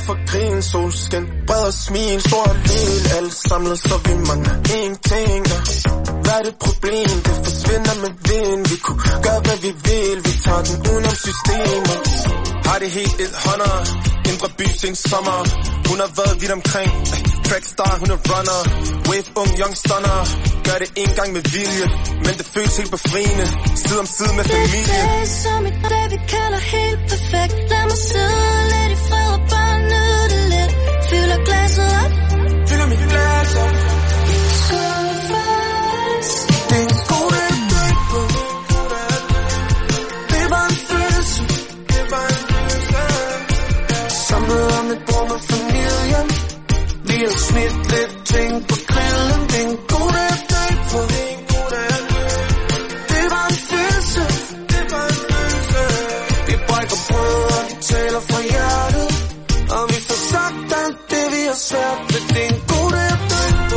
for grin, solskin, bred og smil, stor og lille, alle samlet, så vi mangler ingenting. Hvad er det problem? Det forsvinder med vind. Vi kunne gøre, hvad vi vil, vi tager den udenom systemet. Har det helt 100, indre by sin sommer. Hun har været vidt omkring, trackstar, hun er runner. Wave, ung, young stunner. Gør det en gang med vilje, men det føles helt befriende. Side om side med familien. Det er som et dag, vi kalder helt perfekt. Lad mig sidde lidt i fred og bare nyde det lidt. Fylder glasset op. Fylder mit glas op. Så fast. Det er en god dag, dag på. Det er bare en følelse. Det er bare en følelse. Samlet om et bord med familien. Vi har smidt lidt ting på grillen. Det er en god dag, dag på. Det er bare en følelse. Det er bare en følelse. Vi brækker brød, og vi taler fra hjertet. Og vi får sagt alt det, vi har svært ved. Det er en god dag, dag på.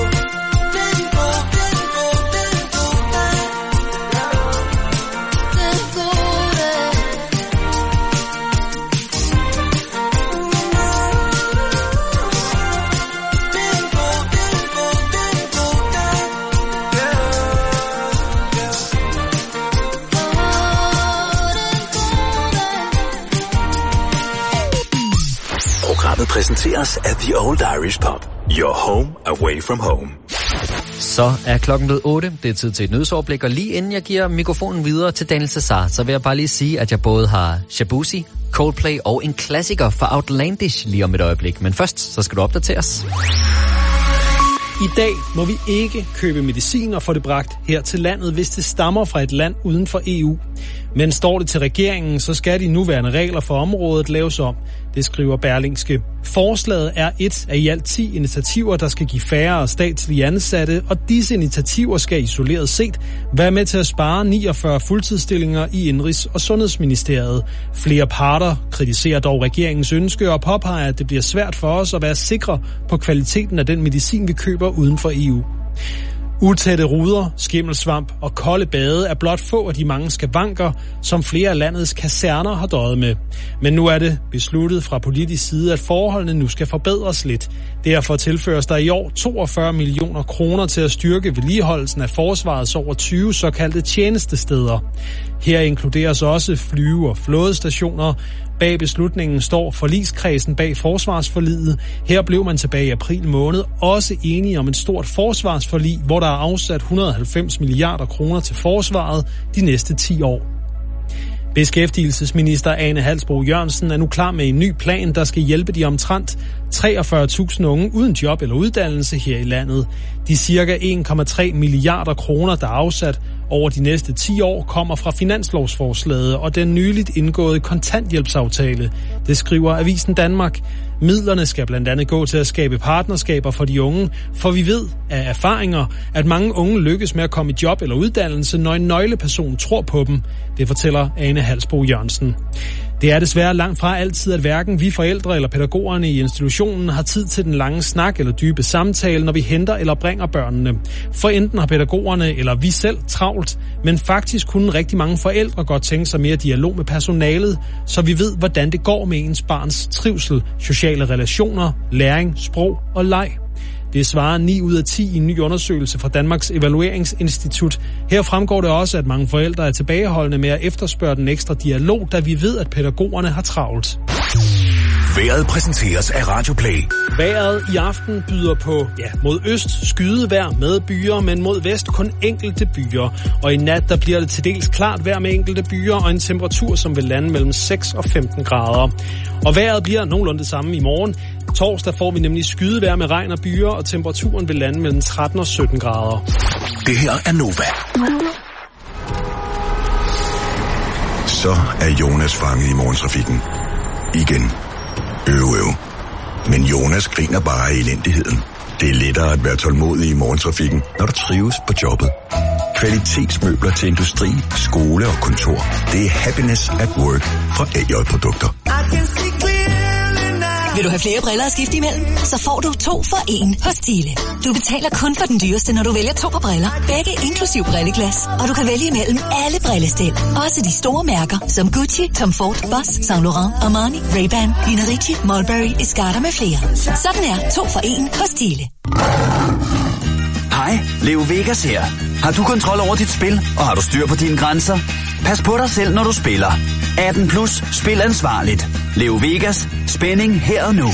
Programmet præsenteres af The Old Irish Pub. Your home away from home. Så er klokken blevet 8. Det er tid til et nyhedsoverblik, og lige inden jeg giver mikrofonen videre til Daniel Cesar, så vil jeg bare lige sige, at jeg både har Shabuzi, Coldplay og en klassiker fra Outlandish lige om et øjeblik. Men først, så skal du opdateres. I dag må vi ikke købe medicin og få det bragt her til landet, hvis det stammer fra et land uden for EU. Men står det til regeringen, så skal de nuværende regler for området laves om. Det skriver Berlingske. Forslaget er et af i alt 10 initiativer, der skal give færre statslige ansatte, og disse initiativer skal isoleret set være med til at spare 49 fuldtidsstillinger i Indenrigs- og Sundhedsministeriet. Flere parter kritiserer dog regeringens ønske og påpeger, at det bliver svært for os at være sikre på kvaliteten af den medicin, vi køber uden for EU. Utætte ruder, skimmelsvamp og kolde bade er blot få af de mange skavanker, som flere af landets kaserner har døjet med. Men nu er det besluttet fra politisk side, at forholdene nu skal forbedres lidt. Derfor tilføres der i år 42 millioner kroner til at styrke vedligeholdelsen af forsvarets over 20 såkaldte tjenestesteder. Her inkluderes også flyve- og flådestationer. Bag beslutningen står forligskredsen bag forsvarsforliget. Her blev man tilbage i april måned også enige om et stort forsvarsforlig, hvor der er afsat 190 milliarder kroner til forsvaret de næste 10 år. Beskæftigelsesminister Ane Halsboe-Jørgensen er nu klar med en ny plan, der skal hjælpe de omtrent 43.000 unge uden job eller uddannelse her i landet. De cirka 1,3 milliarder kroner, der er afsat over de næste 10 år, kommer fra finanslovsforslaget og den nyligt indgåede kontanthjælpsaftale. Det skriver Avisen Danmark. Midlerne skal blandt andet gå til at skabe partnerskaber for de unge, for vi ved af erfaringer, at mange unge lykkes med at komme i job eller uddannelse, når en nøgleperson tror på dem. Det fortæller Ane Halsboe-Jørgensen. Det er desværre langt fra altid, at hverken vi forældre eller pædagogerne i institutionen har tid til den lange snak eller dybe samtale, når vi henter eller bringer børnene. For enten har pædagogerne eller vi selv travlt, men faktisk kunne rigtig mange forældre godt tænke sig mere dialog med personalet, så vi ved, hvordan det går med ens barns trivsel, sociale relationer, læring, sprog og leg. Det svarer 9 ud af 10 i en ny undersøgelse fra Danmarks Evalueringsinstitut. Her fremgår det også, at mange forældre er tilbageholdende med at efterspørge den ekstra dialog, da vi ved, at pædagogerne har travlt. Vejret præsenteres af Radio Play. Vejret i aften byder på mod øst skydevejr med byer, men mod vest kun enkelte byer. Og i nat der bliver det til dels klart vejr med enkelte byer og en temperatur, som vil lande mellem 6 og 15 grader. Og vejret bliver nogenlunde det samme i morgen. Torsdag får vi nemlig skydevejr med regn og byer, og temperaturen vil lande mellem 13 og 17 grader. Det her er Nova. Så er Jonas fanget i morgentrafikken. Igen. Øv. Men Jonas griner bare af elendigheden. Det er lettere at være tålmodig i morgentrafikken, når du trives på jobbet. Kvalitetsmøbler til industri, skole og kontor. Det er happiness at work fra AJ Produkter. Vil du have flere briller at skifte imellem? Så får du 2 for 1 hos Stihle. Du betaler kun for den dyreste, når du vælger 2 par briller. Begge inklusiv brilleglas. Og du kan vælge imellem alle brillestil. Også de store mærker, som Gucci, Tom Ford, Boss, Saint Laurent, Armani, Ray-Ban, Nina Ricci, Mulberry, Escarta med flere. Sådan er 2 for 1 hos Stihle. Hej, Leo Vegas her. Har du kontrol over dit spil, og har du styr på dine grænser? Pas på dig selv, når du spiller. 18+, spil ansvarligt. Leo Vegas, spænding her og nu.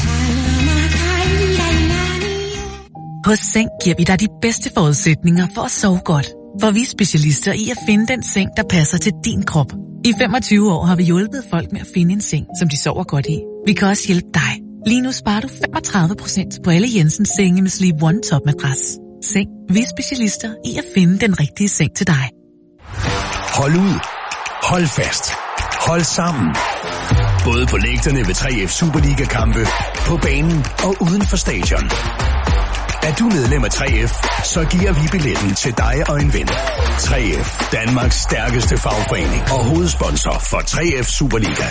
Hos Seng giver vi dig de bedste forudsætninger for at sove godt. For vi er specialister i at finde den seng, der passer til din krop. I 25 år har vi hjulpet folk med at finde en seng, som de sover godt i. Vi kan også hjælpe dig. Lige nu sparer du 35% på alle Jensens senge med Sleep One Top-madras. Seng. Vi er specialister i at finde den rigtige seng til dig. Hold ud. Hold fast. Hold sammen. Både på lægterne ved 3F Superliga-kampe, på banen og uden for stadion. Er du medlem af 3F, så giver vi billetten til dig og en ven. 3F, Danmarks stærkeste fagforening og hovedsponsor for 3F Superliga.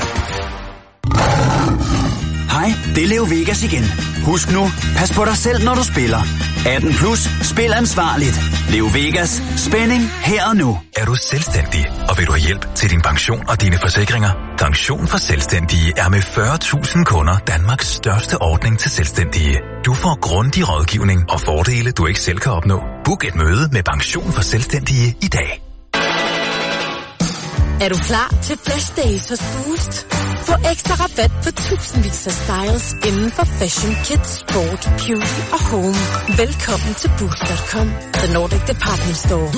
Hej, det er Leo Vegas igen. Husk nu, pas på dig selv, når du spiller. 18+, spil ansvarligt. Leo Vegas, spænding her og nu. Er du selvstændig, og vil du have hjælp til din pension og dine forsikringer? Pension for Selvstændige er med 40.000 kunder Danmarks største ordning til selvstændige. Du får grundig rådgivning og fordele, du ikke selv kan opnå. Book et møde med Pension for Selvstændige i dag. Er du klar til Flash Days hos Boost? Få ekstra rabat på tusindvis af styles inden for fashion, kids, sport, beauty og home. Velkommen til Boost.com, the Nordic Department Store.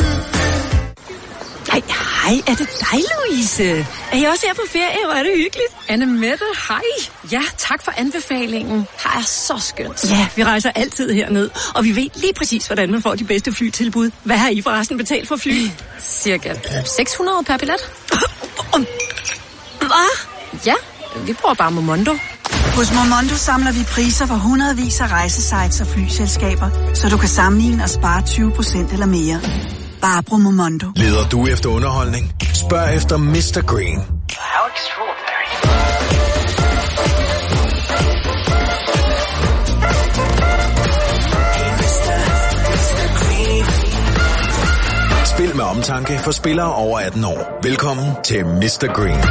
Hej, er det dig, Louise? Er I også her på ferie? Hvor er det hyggeligt. Annemette, hej. Ja, tak for anbefalingen. Her er så skønt. Ja, vi rejser altid herned, og vi ved lige præcis, hvordan man får de bedste flytilbud. Hvad har I forresten betalt for fly? Cirka 600 per billet. Hvad? Ja, vi bruger bare Momondo. Hos Momondo samler vi priser for hundredvis af rejsesites og flyselskaber, så du kan sammenligne og spare 20% eller mere. Bare brug Momondo. Leder du efter underholdning? Spørg efter Mr. Green. How extraordinary. Spil med omtanke for spillere over 18 år. Velkommen til Mr. Green.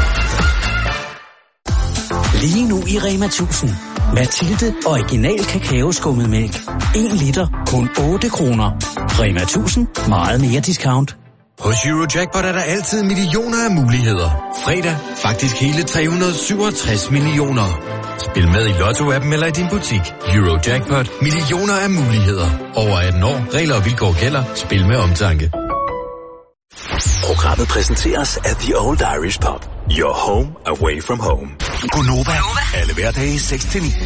Lige nu i Rema 1000. Mathilde Original Kakaoskummetmælk. 1 liter, kun 8 kroner. Rema 1000. Meget mere discount. Hos Eurojackpot er der altid millioner af muligheder. Fredag faktisk hele 367 millioner. Spil med i Lotto-appen eller i din butik. Eurojackpot. Millioner af muligheder. Over 18 år. Regler og vilkår gælder. Spil med omtanke. Programmet præsenteres af The Old Irish Pub. Your home away from home. Gonova. Alle hverdage 6-9.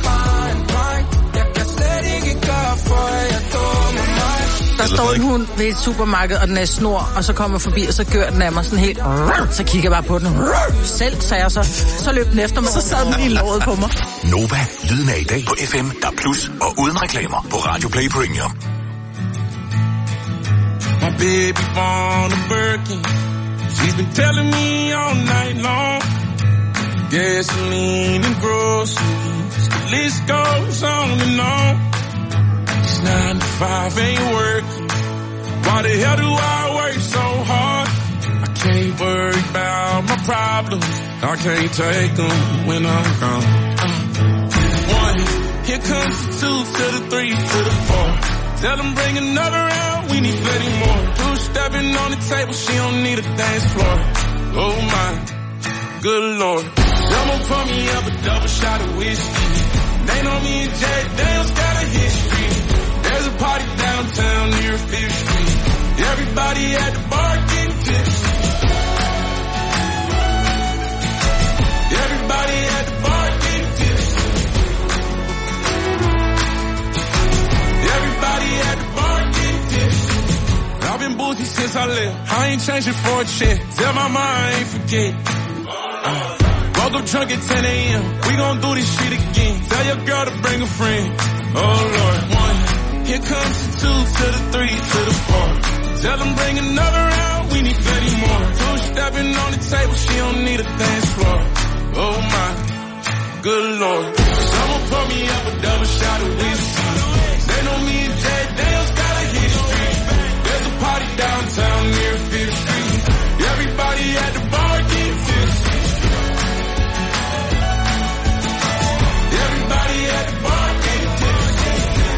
Der står en hund ved et supermarked, og den er snor, og så kommer forbi, og så gør den af mig sådan helt. Så kigger jeg bare på den. Selv, sagde jeg så løb den efter mig, så sad den i låret på mig. Nova, lyden af i dag på FM, der plus og uden reklamer på Radio Play Premium. My baby born a Birkin. She's been telling me all night long. Gasoline and groceries, the list goes on and on. This 9 to 5 ain't working. Why the hell do I work so hard? I can't worry about my problems. I can't take them when I'm gone. 1, here comes the 2 to the 3 to the 4. Tell them bring another round, we need plenty more. 2 stepping on the table, she don't need a dance floor. Oh my, good lord. Someone pour me up a double shot of whiskey. They know me and Jay Daniels got a history. There's a party downtown near 5th Street. Everybody at the bar getting tipsy. Everybody at the bar getting tipsy. Everybody at the bar getting tipsy. I've been boozy since I left. I ain't changing for a check. Tell my mind I ain't forget. Woke up drunk at 10 a.m. We gon' do this shit again. Tell your girl to bring a friend. Oh Lord. 1, here comes the 2 to the 3 to the 4. Tell them bring another round, we need plenty more. 2 stepping on the table, she don't need a dance floor. Oh my, good lord. shot of whiskey. They know me and Jay Dale's got a history. There's a party downtown near 5th Street. Everybody at the bar getting tipsy. Everybody at the bar getting tipsy.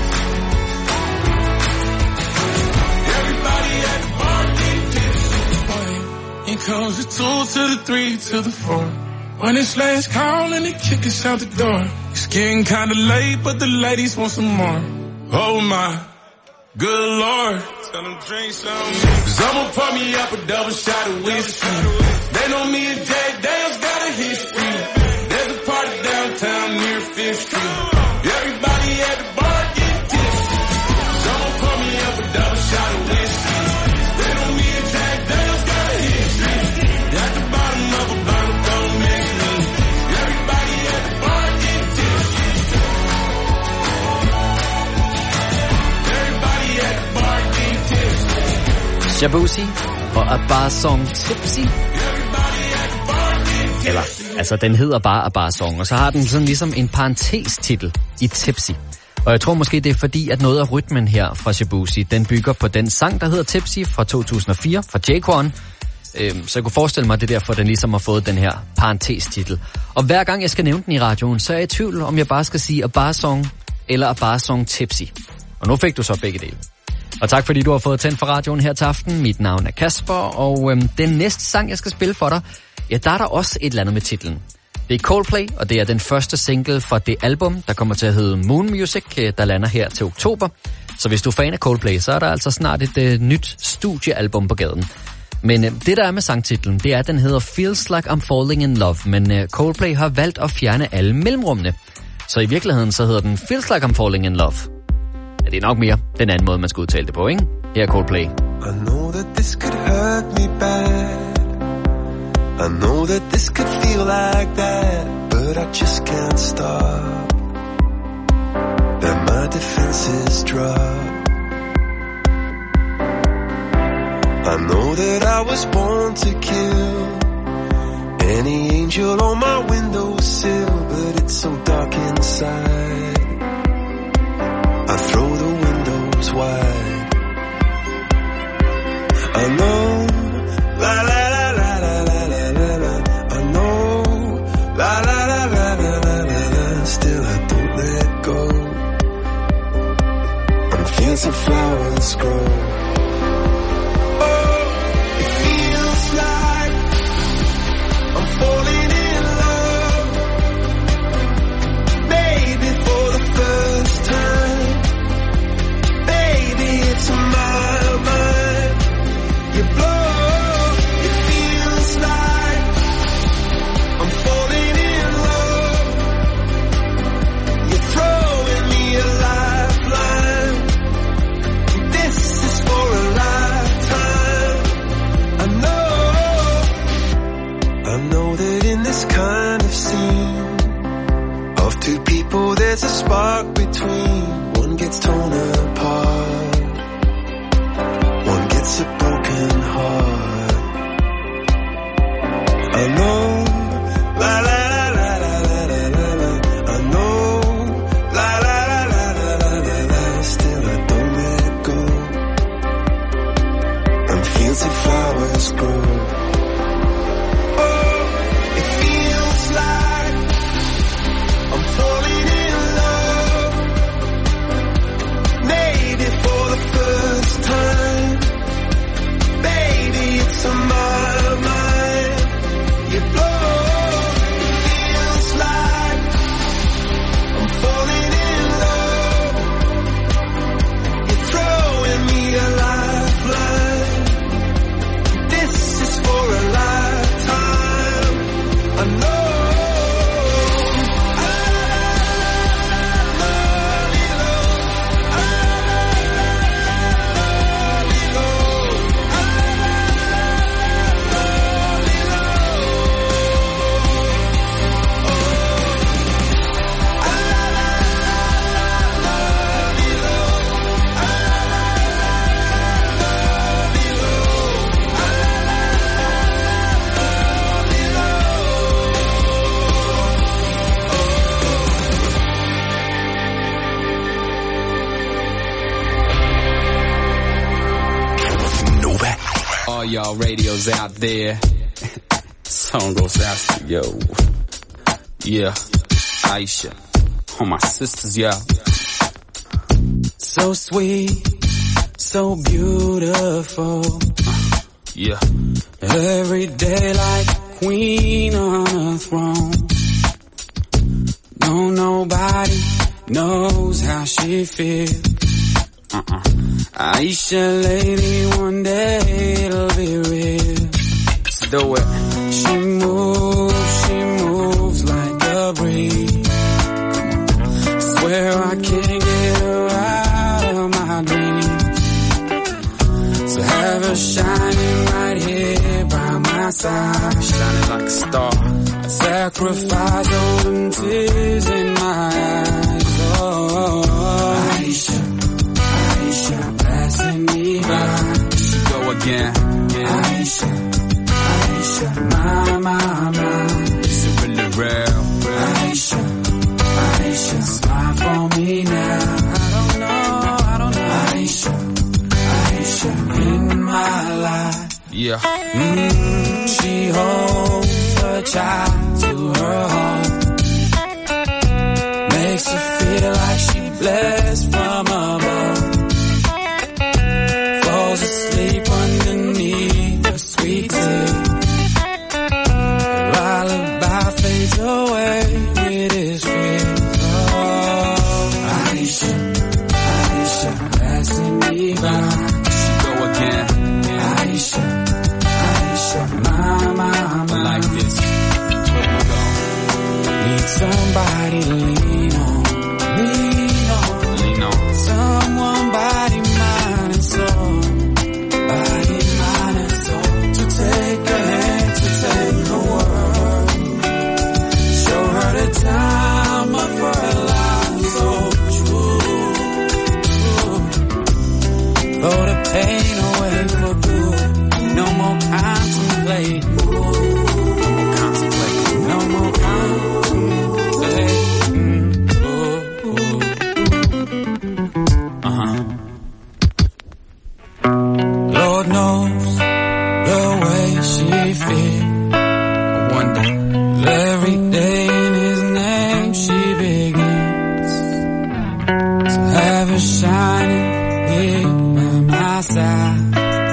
Everybody at the bar getting tipsy. Here comes the 2 to the 3 to the 4. When it's last call and they kick us out the door. It's getting kinda late, but the ladies want some more. Oh my, good Lord. Tell them drink some. Cause I'ma pour me up a double shot of whiskey. They know me and Jay Dale's got a history. There's a party downtown near 5th Street. Everybody at the bar getting tipsy. Cause I'ma pour me up a double shot of whiskey. They know me and Jay Dale's got a history. At the bottom of a bottle, don't mix me. Everybody at the bar getting tipsy. Everybody at the bar getting tipsy. Shabuzi og A Bar Song Tipsy. Eller, altså den hedder bare A Bar Song, og så har den sådan ligesom en parentes-titel i Tipsy. Og jeg tror måske, det er fordi, at noget af rytmen her fra Shabuzi, den bygger på den sang, der hedder Tipsy fra 2004 fra J-Quan. Så jeg kunne forestille mig, at det er derfor, den ligesom har fået den her parentes-titel. Og hver gang jeg skal nævne den i radioen, så er jeg i tvivl, om jeg bare skal sige A Bar Song eller A Bar Song Tipsy. Og nu fik du så begge dele. Og tak fordi du har fået tændt for radioen her til aften. Mit navn er Kasper, og den næste sang, jeg skal spille for dig, ja, der er der også et eller andet med titlen. Det er Coldplay, og det er den første single fra det album, der kommer til at hedde Moon Music, der lander her til oktober. Så hvis du er fan af Coldplay, så er der altså snart et nyt studiealbum på gaden. Men det, der er med sangtitlen, det er, at den hedder Feels Like I'm Falling in Love, men Coldplay har valgt at fjerne alle mellemrummene. Så i virkeligheden så hedder den Feels Like I'm Falling in Love. Ja, det er nok mere den anden måde, man skal udtale det på, ikke? Her er Coldplay. I know that this could hurt me bad. I know that this could feel like that, but I just can't stop. That my defenses drop. I know that I was born to kill any angel on my windowsill, but it's so dark inside. I throw the windows wide. I know, la la la la la la la la. I know, la la la la la la la. Still I don't let go. I'm fields of flowers grow. Oh, it feels like I'm falling in love. Maybe for the first time. Baby, it's my mind. You blow. It feels like I'm falling in love. You're throwing me a lifeline. This is for a lifetime. I know that in this kind of scene of two people there's a spark between. One gets torn apart, one gets a broken heart. I know, la la la la la la la la. I know, la la la la la la la la. Still I don't let go. And fields of flowers grow. Oh, it feels like I'm falling in love. y'all radios out there. Song goes out to yo. Yeah, Aisha. All my sisters, yeah. So sweet, so beautiful. Yeah. Every day like a queen on a throne. No, nobody knows how she feels. Aisha, lady, one day it'll be real. Let's do it. She moves like a breeze. Swear I can't get her out of my dreams. So have her shining right here by my side, shining like a star. I sacrifice all them tears in my eyes. Oh, Aisha, Aisha, passing me by. Go again. Aisha, Aisha, my. Is it really real? Aisha, Aisha, smile for me now. I don't know. Aisha, Aisha, in my life. Yeah. She holds her child to her heart. Makes her feel like she blessed from above. Falls asleep underneath her sweet tea. Lullaby fades away with his fear. Oh, Aisha, Aisha, passing me by. She go again. Aisha, Aisha, my. Like this. Need somebody to lean on. Someone body, mind and soul. Body, mind and soul. To take a hand, to take her world. Show her the time of her life so true. Throw the pain away for good. No more contemplate. No more contemplate. Lord knows the way she feels. I wonder every day in his name she begins. To have her shining here by my side.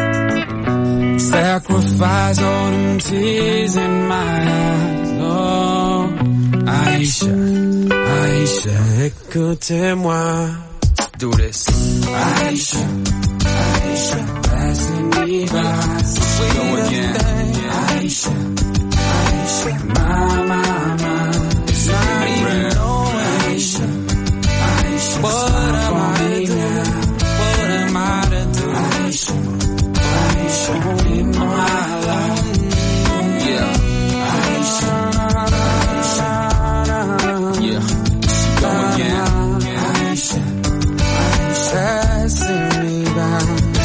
Sacrifice all them tears in my eyes. Oh, Aisha, Aisha, écoutez-moi. Do this. Aisha, Aisha, passing me by. Go again. Aisha, Aisha, my. It's not even knowing. Aisha, Aisha, what am I to do? What am I to do? Aisha, Aisha, in my life. Yeah. Aisha, Aisha, yeah. Go again. Aisha, Aisha, passing me by.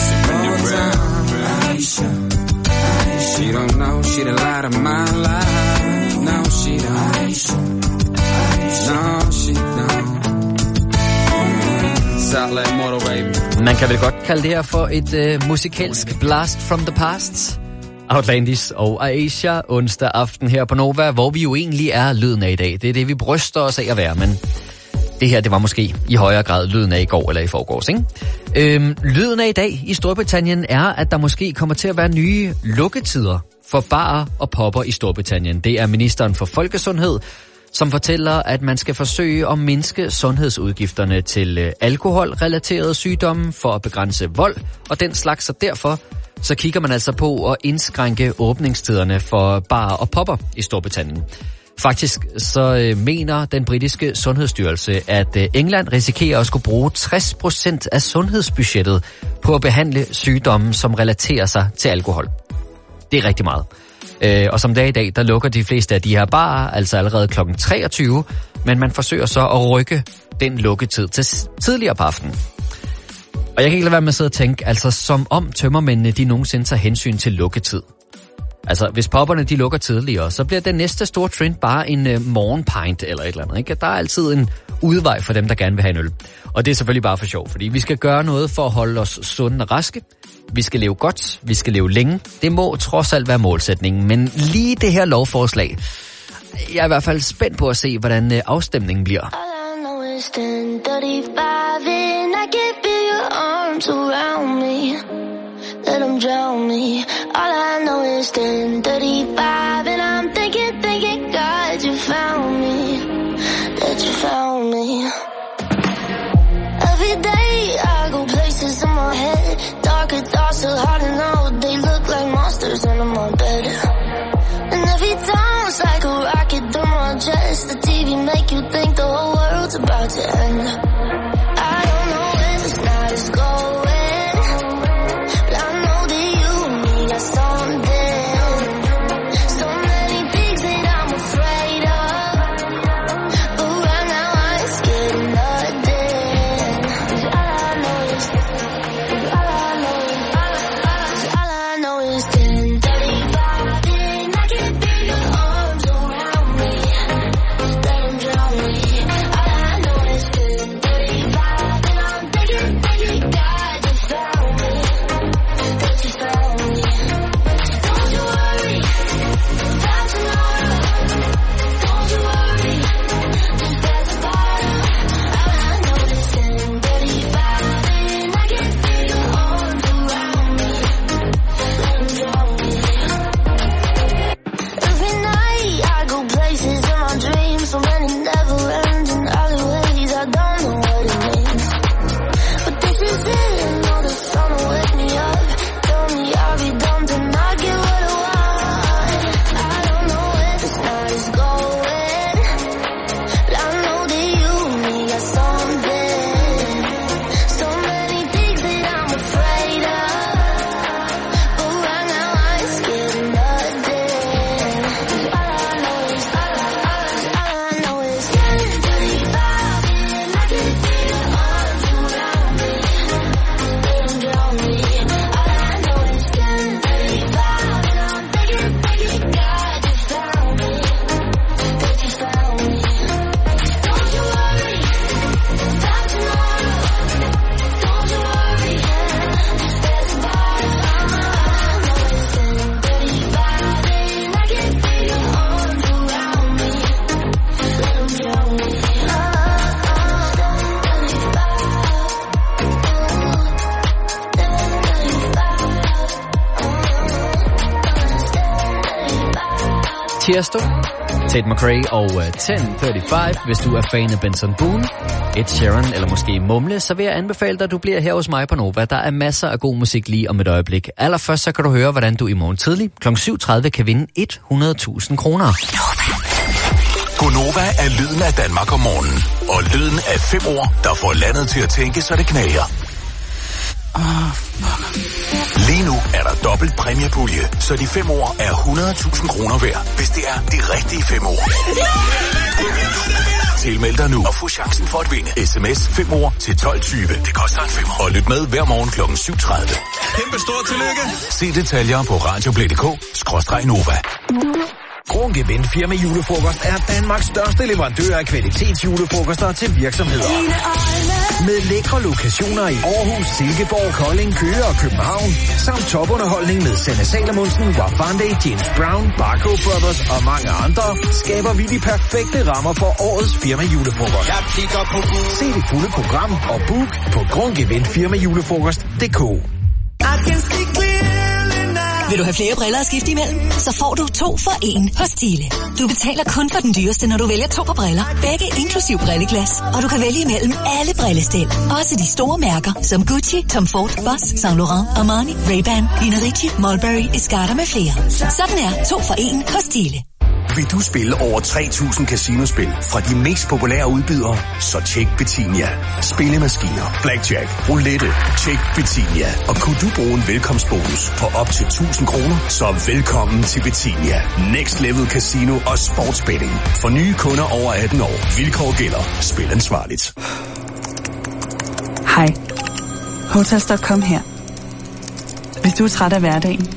Aisha, she don't know, she the light of my life. No, she don't. Aisha, no, she don't. Satellite Motor Baby. Man kan vel godt kalde det her for et musikalsk blast from the past. Outlandish og Aisha onsdag aften her på Nova, hvor vi jo egentlig er lyden af i dag. Det er det, vi bryster os af at være, men det her, det var måske i højere grad lyden af i går eller i forgårs, ikke? Lyden af i dag i Storbritannien er, at der måske kommer til at være nye lukketider for barer og popper i Storbritannien. Det er ministeren for folkesundhed, som fortæller, at man skal forsøge at mindske sundhedsudgifterne til alkoholrelaterede sygdomme for at begrænse vold og den slags, så derfor så kigger man altså på at indskrænke åbningstiderne for barer og popper i Storbritannien. Faktisk så mener den britiske sundhedsstyrelse, at England risikerer at skulle bruge 60% af sundhedsbudgettet på at behandle sygdomme, som relaterer sig til alkohol. Det er rigtig meget. Og som dag i dag, der lukker de fleste af de her barer, altså allerede kl. 23, men man forsøger så at rykke den lukketid til tidligere på aftenen. Og jeg kan ikke lade være med at sidde og tænke, altså som om tømmermændene de nogensinde tager hensyn til lukketid. Altså, hvis popperne de lukker tidligere, så bliver den næste store trend bare en morgenpint eller et eller andet, ikke? Der er altid en udvej for dem, der gerne vil have en øl. Og det er selvfølgelig bare for sjov, fordi vi skal gøre noget for at holde os sunde og raske. Vi skal leve godt, vi skal leve længe. Det må trods alt være målsætningen, men lige det her lovforslag, jeg er i hvert fald spændt på at se, hvordan afstemningen bliver. Let them drown me. All I know is 10:35, and I'm thinking, God, you found me, that you found me. Every day I go places in my head, darker thoughts so hard to know. They look like monsters under my bed, and every time it's like a rocket through my chest. The TV make you think the whole world's about to end. I don't know where this night is going. Tiesto, Tate McRae og 10:35. Hvis du er fan af Benson Boone, Ed Sheeran eller måske Mumle, så vil jeg anbefale dig, at du bliver her hos mig på Nova. Der er masser af god musik lige om et øjeblik. Allerførst så kan du høre, hvordan du i morgen tidlig kl. 7:30 kan vinde 100.000 kroner. Gonova er lyden af Danmark om morgenen. Og lyden af 5 ord, der får landet til at tænke, så det knager. Lige nu er der dobbelt præmiepulje, så de 5 ord er 100.000 kroner værd, hvis det er de rigtige 5 ord. Tilmeld dig nu og få chancen for at vinde. SMS 5 ord til 12.20. Det koster en 5. Og lyt med hver morgen kl. 7:30. Kæmpe stort tillykke. Se detaljer på radioplay.dk/Nova. Krongevind Firma Julefrokost er Danmarks største leverandør af kvalitetsjulefrokoster til virksomheder. Med lækre lokationer i Aarhus, Silkeborg, Kolding, Køge og København, samt topunderholdning med Sanne Salomonsen, Wafande, James Brown, Barco Brothers og mange andre, skaber vi de perfekte rammer for årets Firma Julefrokost. Se det fulde program og book på krongevinfirmajulefrokost.dk. Vil du have flere briller at skifte imellem? Så får du 2 for 1 hos Thiele. Du betaler kun for den dyreste, når du vælger 2 par briller. Begge inklusiv brilleglas. Og du kan vælge imellem alle brillestil. Også de store mærker, som Gucci, Tom Ford, Boss, Saint Laurent, Armani, Ray-Ban, Nina Ricci, Mulberry, Escarter med flere. Sådan er 2 for 1 hos Thiele. Vil du spille over 3.000 casinospil fra de mest populære udbydere? Så tjek Betinia. Spillemaskiner, blackjack, roulette, tjek Betinia. Og kunne du bruge en velkomstbonus på op til 1.000 kroner, så velkommen til Betinia. Next Level Casino og Sportsbetting. For nye kunder over 18 år. Vilkår gælder. Spil ansvarligt. Hej. Hotels.com her. Hvis du er træt af hverdagen,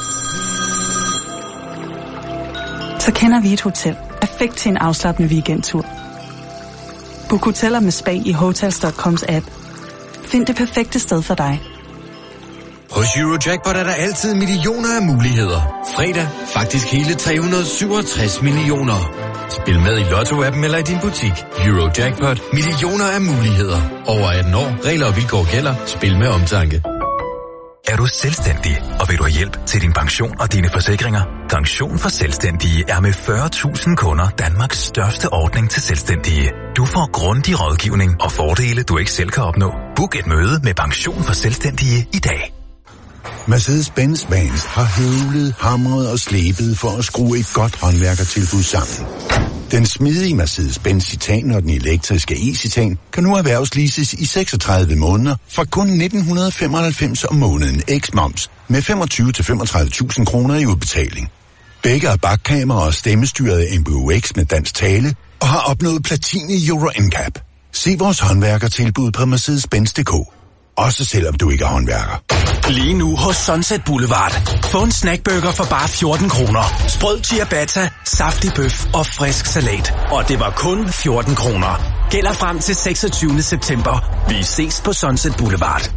så kender vi et hotel. Perfekt til en afslappende weekendtur. Book hoteller med spa i Hotels.coms app. Find det perfekte sted for dig. Hos Eurojackpot er der altid millioner af muligheder. Fredag faktisk hele 367 millioner. Spil med i Lotto-appen eller i din butik. Eurojackpot. Millioner af muligheder. Over 18 år. Regler og vilkår gælder. Spil med omtanke. Er du selvstændig, og vil du have hjælp til din pension og dine forsikringer? Pension for Selvstændige er med 40.000 kunder Danmarks største ordning til selvstændige. Du får grundig rådgivning og fordele, du ikke selv kan opnå. Book et møde med Pension for Selvstændige i dag. Mercedes-Benz Vans har høvlet, hamret og slebet for at skrue et godt håndværkertilbud sammen. Den smidige Mercedes-Benz Citan og den elektriske e-Citan kan nu erhvervsleases i 36 måneder for kun 1995 om måneden ex-moms med 25-35.000 kroner i udbetaling. Begge har bakkamera og stemmestyret MBUX med dansk tale og har opnået platin i Euro NCAP. Se vores håndværkertilbud på Mercedes-Benz.dk. Også selvom du ikke er håndværker. Lige nu hos Sunset Boulevard. Få en snackburger for bare 14 kroner. Sprød ciabatta, saftig bøf og frisk salat. Og det var kun 14 kroner. Gælder frem til 26. september. Vi ses på Sunset Boulevard.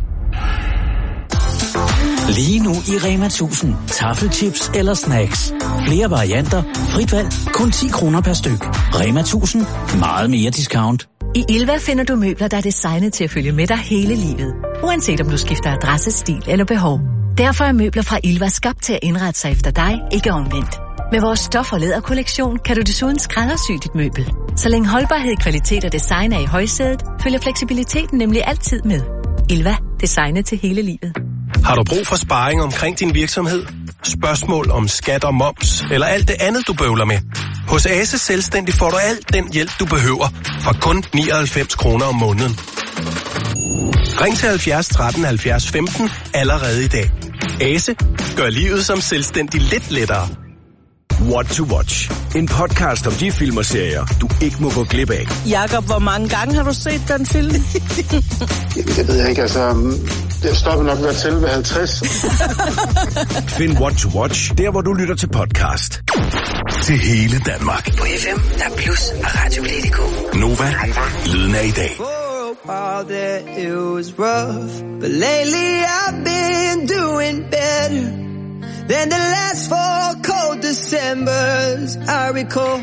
Lige nu i Rema 1000. Taffelchips eller snacks. Flere varianter. Frit valg. Kun 10 kroner per styk. Rema 1000. Meget mere discount. I Ilva finder du møbler, der er designet til at følge med dig hele livet. Uanset om du skifter adresse, stil eller behov. Derfor er møbler fra Ilva skabt til at indrette sig efter dig, ikke omvendt. Med vores stof- og læderkollektion kan du desuden skræddersy dit møbel. Så længe holdbarhed, kvalitet og design er i højsædet, følger fleksibiliteten nemlig altid med. Ilva. Designet til hele livet. Har du brug for sparring omkring din virksomhed? Spørgsmål om skat og moms, eller alt det andet, du bøvler med? Hos Ase Selvstændig får du alt den hjælp, du behøver, for kun 99 kroner om måneden. Ring til 70 13 70 15 allerede i dag. Ase gør livet som selvstændig lidt lettere. What to Watch. En podcast om de film og serier, du ikke må gå glip af. Jakob, hvor mange gange har du set den film? Det ved jeg ikke, altså... Jeg stopper nok ved at tælle ved 50. Find What to Watch, der hvor du lytter til podcast. Til hele Danmark. På FM, der Plus og Radio Play.dk. Nova, lyden af i dag. It was rough, but lately I've been doing better than the last 4 cold Decembers I recall.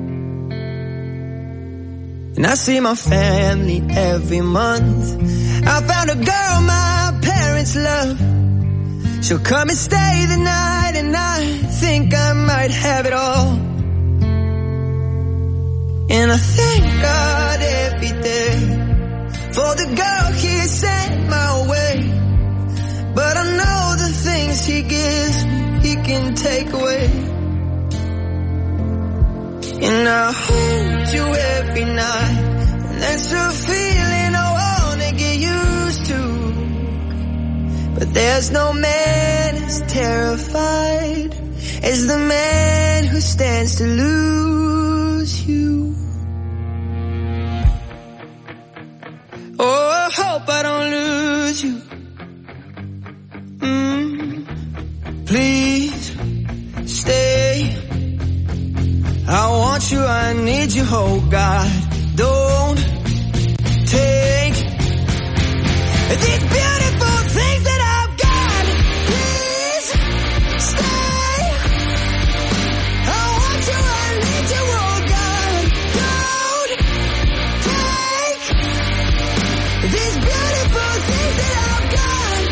And I see my family every month. I found a girl my parents love. She'll come and stay the night, and I think I might have it all. And I thank God every day for the girl he sent my way. But I know the things he gives me, he can take away. And I hold you every night, and that's a feeling I wanna get used to. But there's no man as terrified as the man who stands to lose you. Oh, I hope I don't lose you. Please stay. I want you, I need you, oh God. Don't take these beautiful things that I've got. Please stay. I want you, I need you, oh God. Don't take these beautiful things that I've got.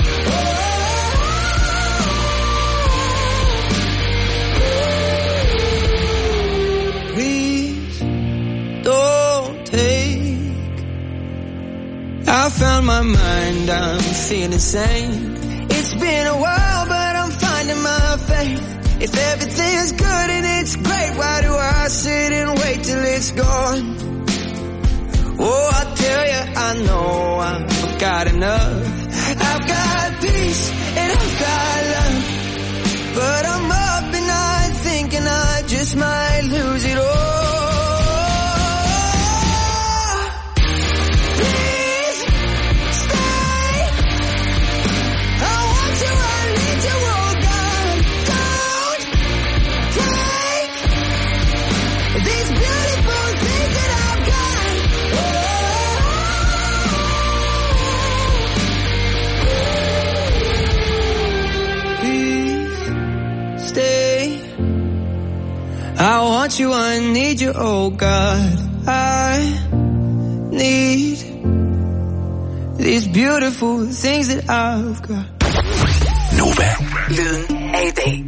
Please don't take. I found my mind, I'm feeling sane. It's been a while, but I'm finding my faith. If everything's good and it's great, why do I sit and wait till it's gone? Oh, I tell you, I know I've got enough. I've got peace and I've got love. But I'm up at night thinking I just might lose it all. Please stay. I want you, I need you, oh God. Don't take these beautiful things that I've got. you, I need you, oh God. I need these beautiful things that I've got. Nova. Lyden af i dag.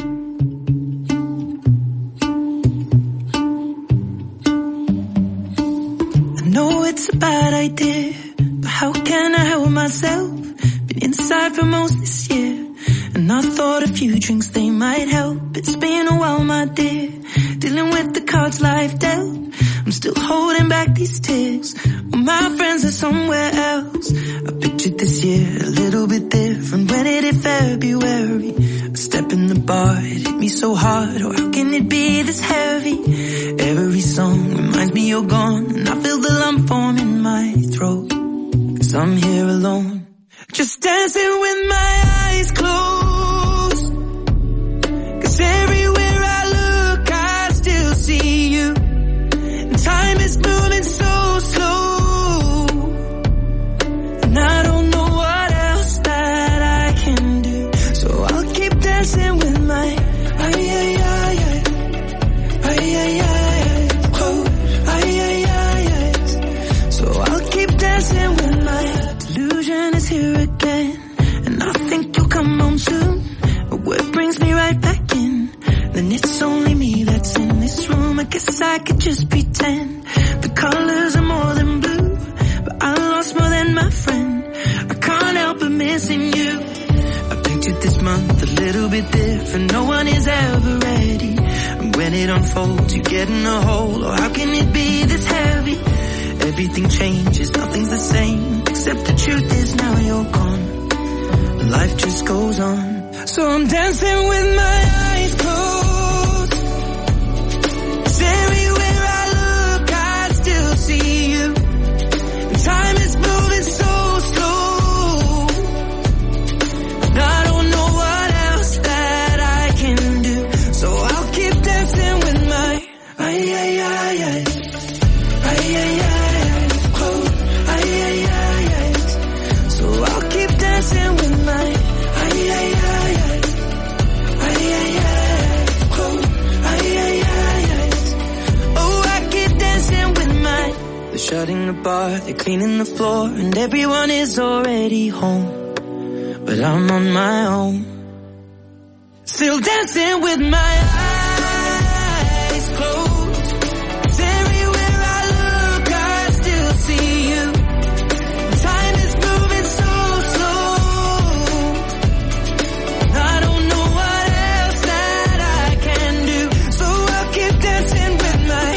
I know it's a bad idea, but how can I help myself? Been inside for most this year, and I thought a few drinks, they might help. It's been a while, my dear, dealing with the cards life dealt. I'm still holding back these tears, well, my friends are somewhere else. I pictured this year a little bit different. When it hit February, a step in the bar, it hit me so hard. Oh, how can it be this heavy? Every song reminds me you're gone, and I feel the lump form in my throat, 'cause I'm here alone, just dancing with my eyes closed. 'Cause everywhere I look, I still see you. Time is moving so slow, and I don't know what else that I can do. So I'll keep dancing with my So I'll keep dancing with my delusion is here again, and I think you'll come home soon. A word brings me right back in. Then it's only me that's in this room. I guess I could just pretend the colors are more than blue, but I lost more than my friend. I can't help but missing you. I pictured this month a little bit different. No one is ever ready, and when it unfolds, you get in a hole. Or how can it be this heavy? Everything changes, nothing's the same, except the truth is now you're gone, and life just goes on. So I'm dancing with my eyes closed. 'Cause everywhere I look, I still see you. And time is moving so slow, and I don't know what else that I can do. So I'll keep dancing with my So I'll keep dancing with my They're shutting the bar, they're cleaning the floor, and everyone is already home, but I'm on my own, still dancing with my eyes closed. 'Cause everywhere I look, I still see you. Time is moving so slow, I don't know what else that I can do. So I'll keep dancing with my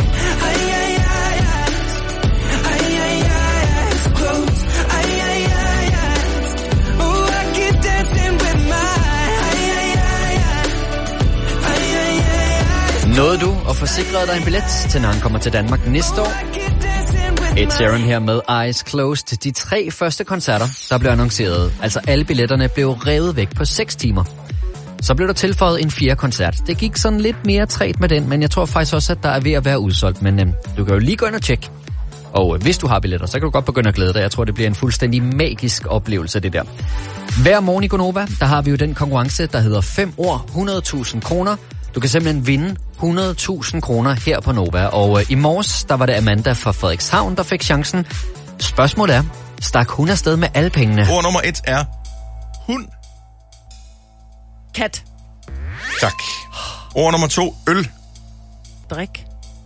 Nåede du at forsikre dig en billet til, når han kommer til Danmark næste år? Ed Sheeran her med Eyes Closed. De 3 første koncerter, der blev annonceret, altså alle billetterne, blev revet væk på 6 timer. Så blev der tilføjet en 4. koncert. Det gik sådan lidt mere træt med den, men jeg tror faktisk også, at der er ved at være udsolgt. Men du kan jo lige gå ind og tjekke. Og hvis du har billetter, så kan du godt begynde at glæde dig. Jeg tror, det bliver en fuldstændig magisk oplevelse, det der. Hver morgen i Gonova, der har vi jo den konkurrence, der hedder 5 ord, 100.000 kroner. Du kan simpelthen vinde 100.000 kroner her på Nova. Og i morges, der var det Amanda fra Frederikshavn, der fik chancen. Spørgsmålet er, stak hun afsted med alle pengene? Ord nummer 1 er hund. Kat. Tak. Ord nummer 2, øl. Drik.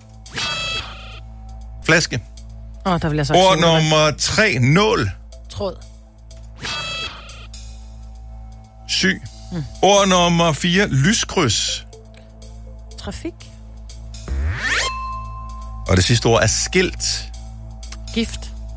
Flaske. Der vil jeg så ord nummer 3, nål. Tråd. Syg. Ord nummer 4, lyskryds. Trafik. Og det sidste ord er skilt. Gift.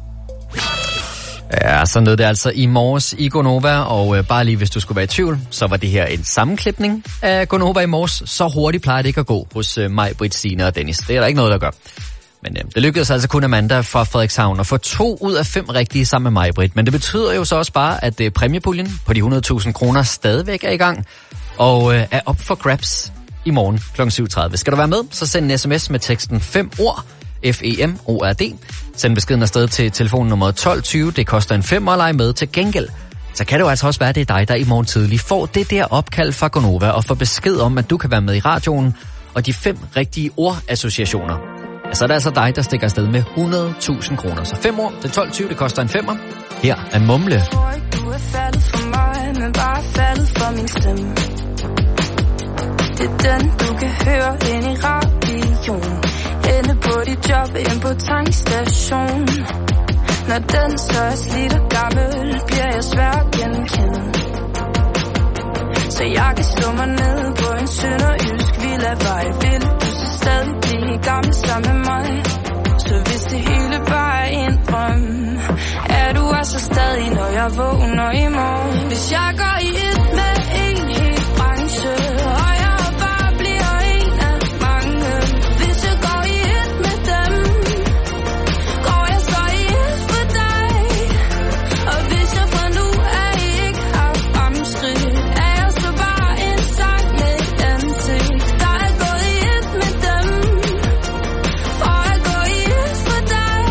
Ja, så nød det altså i morges i Gonova, og bare lige hvis du skulle være i tvivl, så var det her en sammenklipning af Gonova i morges. Så hurtigt plejer det ikke at gå hos mig, Britt, Signe og Dennis. Det er der ikke noget, der gør. Men det lykkedes altså kun Amanda fra Frederikshavn at få 2 ud af 5 rigtige sammen med mig, Britt. Men det betyder jo så også bare, at præmiepuljen på de 100.000 kroner stadigvæk er i gang, og er op for grabs i morgen kl. 7.30. Skal du være med, så send en sms med teksten 5 ord, FEMORD. Send beskeden afsted til telefonnummer 1220. Det koster en 5 at lege med. Til gengæld, så kan det jo altså også være, at det er dig, der i morgen tidlig får det der opkald fra Gonova og får besked om, at du kan være med i radioen og de 5 rigtige ordassociationer, så er det altså dig, der stikker afsted med 100.000 kroner. Så 5 ord, det er 12,20, det koster en 5'er. Her er Mumle. Du er faldet for mig, men bare faldet for min stemme. Det er den, du kan høre ind i radioen. Inde på dit job, ind på tankstation. Når den så er slidt og gammel, bliver jeg svær at genkende. Så jeg kan slå mig ned på en sønderjysk villavej. Vil du så stadig blive gammel sammen med mig? Så hvis det hele bare er en drøm, er du altså stadig, når jeg vågner i morgen. Hvis jeg går i et med en hel branche, og jeg bare bliver en af mange. Hvis jeg går i et med dem, går jeg så i et for dig. Og hvis jeg fra nu af ikke har fremskridt, er jeg så bare en sang med et ansigt. Der er gået i et med dem, for at gå i et for dig.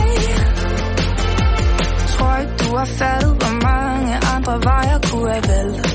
Tror ikke du har faldet, hvor mange andre veje kunne have valgt.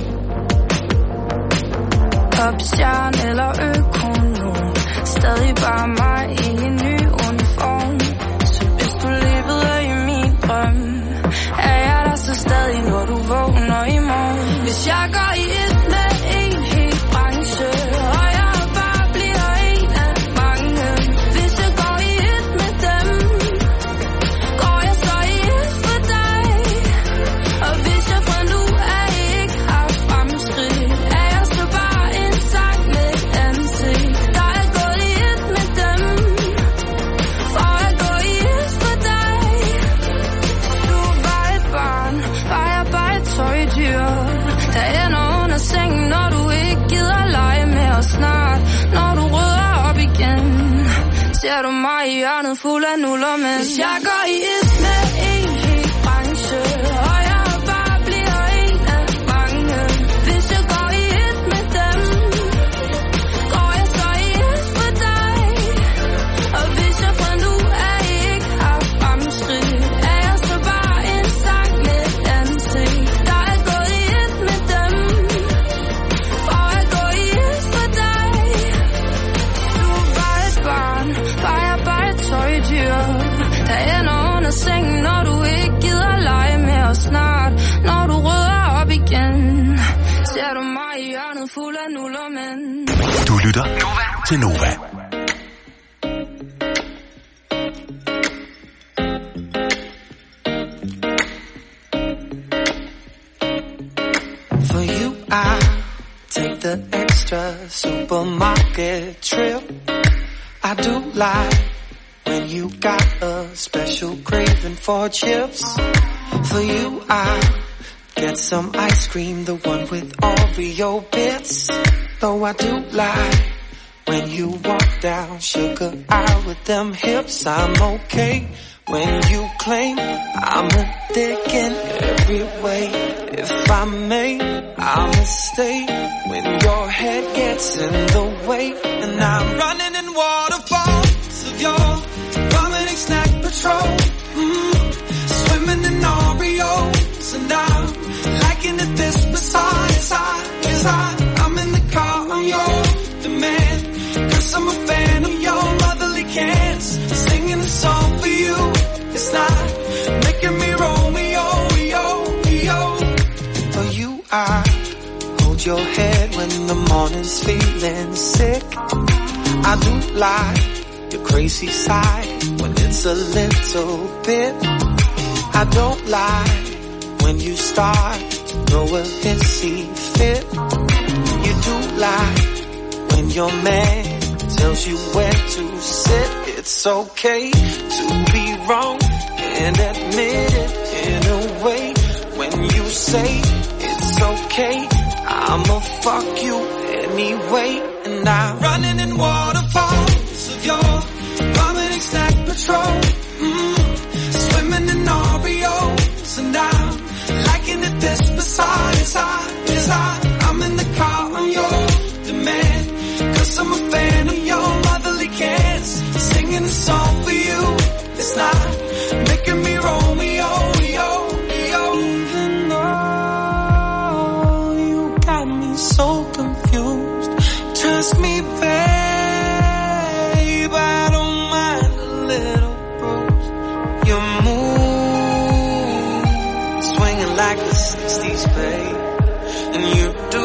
Popstjerne eller økonom, stadig bare mig i en ny uniform. Så hvis du levede i min drøm, er jeg der så stadig, når du vågner i morgen. Hvis jeg går i et med en hel branche, og jeg bare bliver en af mange. Hvis jeg går i et med dem, går jeg så i et for dig. Og hvis jeg fra nu af ikke har fremskridt, er jeg så bare en sang med et ansigt. Der er gået i et med dem, for at gå i et for dig. Du var et barn, var jeg bare et tøjdyr, der ender under sengen, når du ikke gider lege med os snart. Når du rydder op igen, ser du mig i hjørnet fuld af nuller. Men hvis jeg går i et med en hel branche, og jeg bare bliver en af mange. Hvis jeg går i et med dem, går jeg så i et for dig. Og hvis jeg fra nu af ikke har fremskridt, er jeg så bare en sang med et ansigt. Der er gået i et med dem, for at gå i et for dig. Du var et barn, var jeg bare et tøjdyr, der ender under sengen, når du ikke gider lege med os snart. Når du rydder op igen, ser du mig i hjørnet fuld af nuller, men Du lytter til Nova. For you, I take the extra supermarket trip. I do like when you got a special craving for chips. For you, I get some ice cream, the one with Oreo bits. Though I do like when you walk down sugar aisle with them hips. I'm okay when you claim I'm a dick in every way. If I may, I'ma stay when your head gets in the way. And I'm running in waterfalls of your vomiting snack patrol. Swimming in Oreos, and I'm liking it this bizarre. I'm in the car, I'm your demand. 'Cause I'm a fan of your motherly cans. Singing a song for you, it's not making me Romeo. For you, I hold your head when the morning's feeling sick. I do like your crazy side when it's a little bit. I don't like when you start to throw a hissy fit. You do like when your man tells you where to sit. It's okay to be wrong and admit it in a way. When you say it's okay, I'ma fuck you anyway. And I'm running in waterfalls of your vomiting snack patrol. Swimming in Oreos, and I'm liking it this bizarre. I'm in the car, I'm your demand. 'Cause I'm a fan of your motherly cans. Singing a song for you, it's not making me Romeo. Even though you got me so confused, trust me, babe, 60s, babe. And you do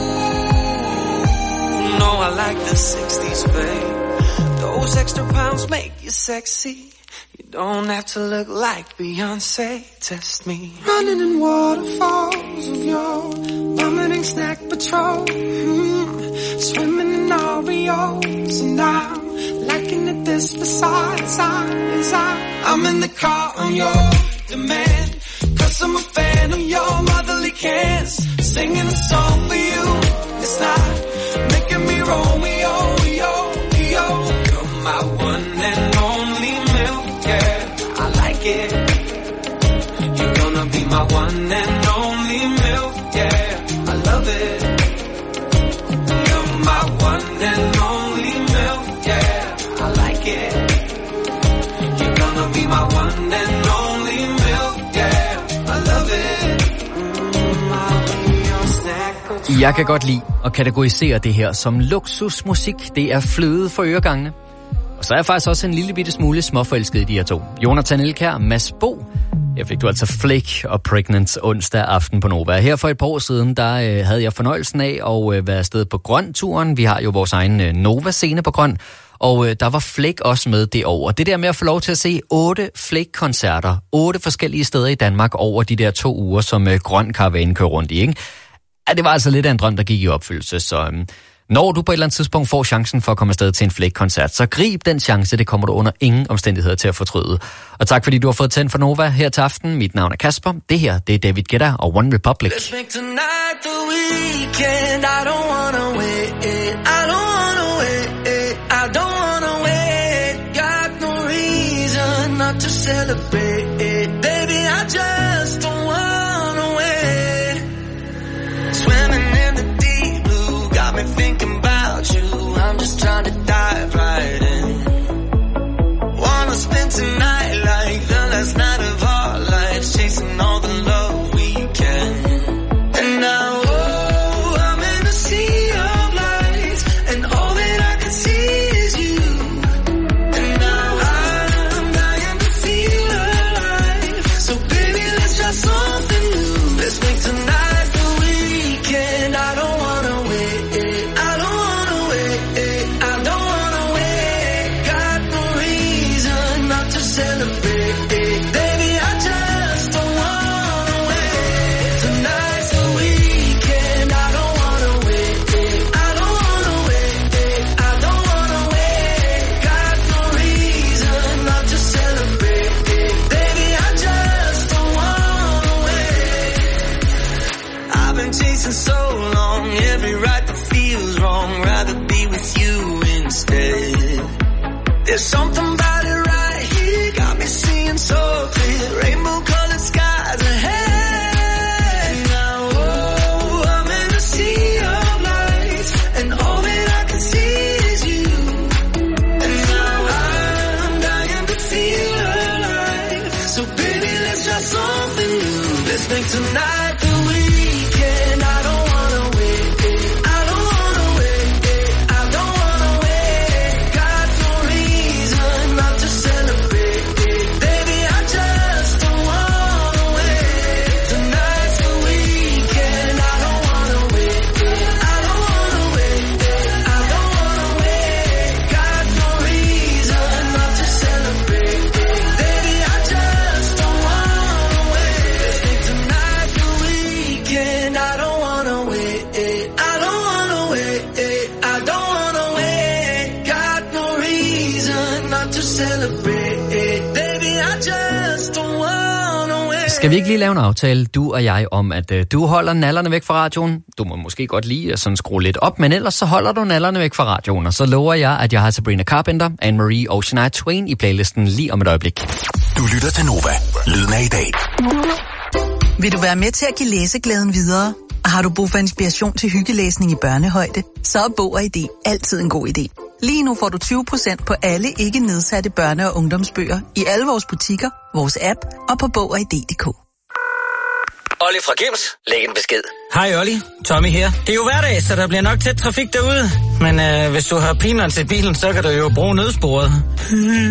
know I like the 60s, babe. Those extra pounds make you sexy. You don't have to look like Beyonce, test me. Running in waterfalls of your vomiting snack patrol. Swimming in Oreos, and I'm liking it this besides I'm in the car on your demand, 'cause I'm a fan of your motherly cans. Singing a song for you, it's not making me Romeo, yo. You're my one and only milk, yeah, I like it. You're gonna be my one and only milk, yeah, I love it. You're my one and only milk, yeah, I like it. You're gonna be my one and only milk, yeah, I love it. I'll be your snack. Jeg kan godt lide at kategorisere det her som luksusmusik. Det er fløde for øregangene. Og så er jeg faktisk også en lille bitte smule småforelsket i de her to. Jonathan Elkjær, Mads Bo. Jeg fik du altså Flake og Pregnant onsdag aften på Nova. Her for et par år siden, der havde jeg fornøjelsen af at være afsted på Grøn-turen. Vi har jo vores egen Nova-scene på Grøn. Og der var Flake også med det år. Det der med at få lov til at se 8 Flake-koncerter, 8 forskellige steder i Danmark over de der 2 uger, som Grøn Karavanen kører rundt i, ikke? Ja, det var altså lidt af en drøm, der gik i opfyldelse, så når du på et eller andet tidspunkt får chancen for at komme afsted til en Flake-koncert, så grib den chance, det kommer du under ingen omstændigheder til at fortryde. Og tak fordi du har fået tændt for Nova her til aften. Mit navn er Kasper. Det her, det er David Guetta og One Republic. Let's make tonight the weekend. I don't wanna wait. I don't wanna wait. I don't wanna wait. Got no reason not to celebrate. Baby, I just don't wanna wait. Swimming in the deep blue got me thinking about you. I'm just trying to dive right in. Wanna spend tonight like the last night of our lives, chasing all the love we can. And now, oh, I'm in a sea of lights, and all that I can see is you. And now I'm dying to feel alive. So baby, let's try something new. Let's make tonight the weekend. I don't wanna wait. I don't wanna wait. I don't wanna wait. Got no reason not to celebrate. Baby, I just don't wanna wait. Tonight's the weekend. I don't wanna wait. I don't wanna wait. I don't wanna wait. Got no reason not to celebrate. Baby, I just don't wanna wait. I've been chasing so long, every right that feels wrong. Rather be with you instead. There's something about it right here, got me seeing so clear. Rainbow-colored skies ahead. Now, oh, I'm in a sea of lights, and all that I can see is you. And now I'm dying to feel alive. So baby, let's try something new. Let's make tonight the weekend. I don't wanna wait. I don't wanna wait. I don't wanna wait. Got no reason not to celebrate. Baby, I just don't wanna wait. Tonight's the weekend. I don't wanna wait. I don't wanna wait. I don't wanna wait. Got no reason not to celebrate. Baby, I just don't wanna wait. Let's make tonight the weekend. I don't wanna wait. I don't wanna wait. I don't wanna wait. Got no reason not to celebrate. Baby, I just don't wanna wait. Skal vi ikke lige lave en aftale, du og jeg, om at du holder nallerne væk fra radioen? Du må måske godt lide at sådan skrue lidt op, men ellers så holder du nallerne væk fra radioen, og så lover jeg, at jeg har Sabrina Carpenter, Anne-Marie og Shania Twain i playlisten lige om et øjeblik. Du lytter til Nova. Lyden af i dag. Vil du være med til at give læseglæden videre? Og har du brug for inspiration til hyggelæsning i børnehøjde? Så er Bog og ID altid en god idé. Lige nu får du 20% på alle ikke nedsatte børne- og ungdomsbøger i alle vores butikker, vores app og på bogid.dk. Olli fra Kims, læg en besked. Hej Olli, Tommy her. Det er jo hverdag, så der bliver nok tæt trafik derude. Men hvis du har peanuts i bilen, så kan du jo bruge nødsporet.